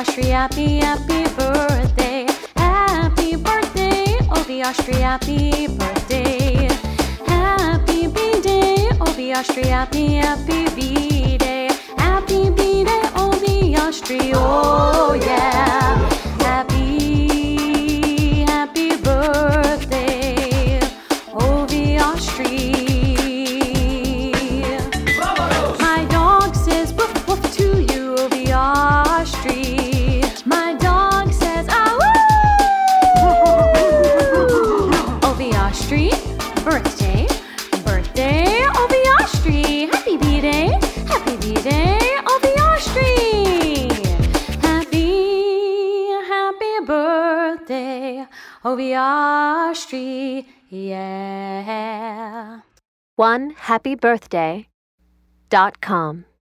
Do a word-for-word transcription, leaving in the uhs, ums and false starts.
Astri, happy, happy birthday. Happy birthday, Ovi Astri, happy birthday. Happy B-Day, Ovi Astri, happy, happy B-Day. Happy B-Day, Ovi Astri, oh yeah. Happy, happy birthday, Ovi Astri. My dog says woof woof to you, Ovi Astri. My dog says ah woo. Ovi Astri, birthday, birthday, Ovi Astri. Happy B-Day, happy B-Day, Ovi Astri. Happy, happy birthday, Ovi Astri, yeah. one happy birthday dot com